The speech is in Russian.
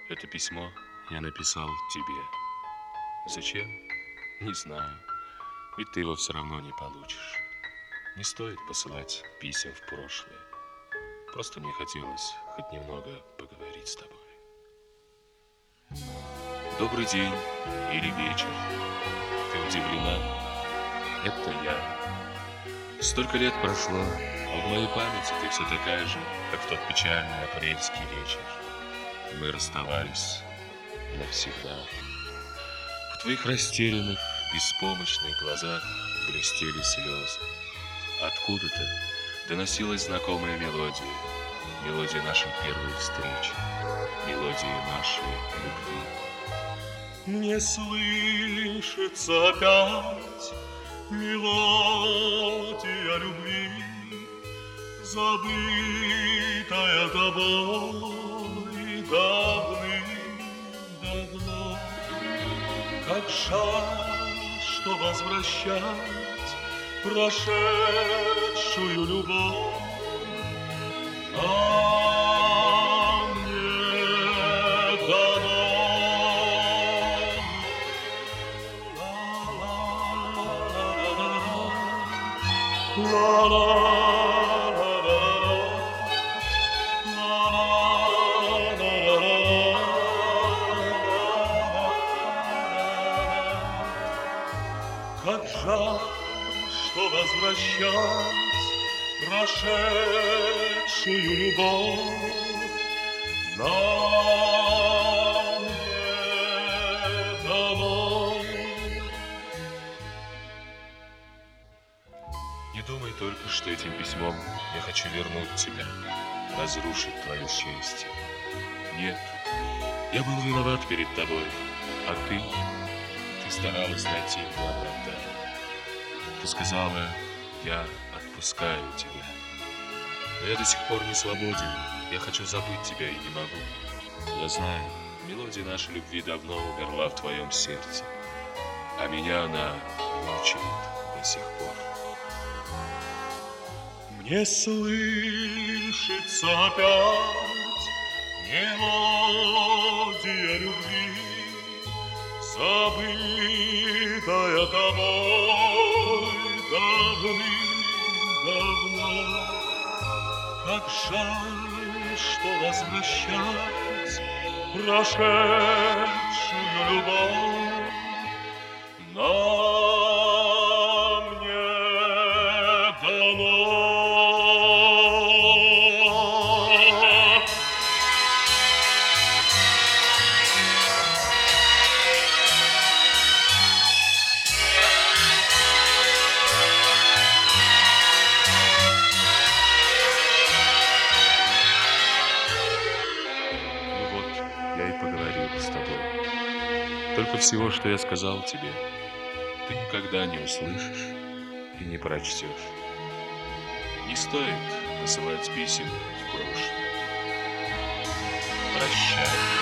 Это письмо я написал тебе. Зачем? Не знаю. Ведь ты его все равно не получишь. Не стоит посылать писем в прошлое. Просто мне хотелось хоть немного поговорить с тобой. Добрый день или вечер. Ты удивлена? Это я. Столько лет прошло, а в моей памяти ты все такая же, как в тот печальный апрельский вечер. Мы расставались навсегда. В твоих растерянных, беспомощных глазах блестели слезы. Откуда-то доносилась знакомая мелодия. Мелодия нашей первой встречи. Мелодия нашей любви. Мне слышится опять мелодия любви, забытая тобой давным-давно. Как жаль, что возвращать прошедшую любовь, а мне дано. Как жаль, что возвращать прошедшую любовь нам не дано. Не думай только, что этим письмом я хочу вернуть тебя, разрушить твое счастье. Нет, я был виноват перед тобой, а ты старалась найти мне оправдание. Ты сказала, я отпускаю тебя. Но я до сих пор не свободен. Я хочу забыть тебя и не могу. Я знаю, мелодия нашей любви давно умерла в твоем сердце, а меня она мучает до сих пор. Мне слышится опять мелодия любви, забытая тобой давным-давно. Как жаль, что возвращать прошедшую любовь нам не дано. Я и поговорил с тобой. Только всего, что я сказал тебе, ты никогда не услышишь и не прочтешь. Не стоит посылать писем в прошлое. Прощай.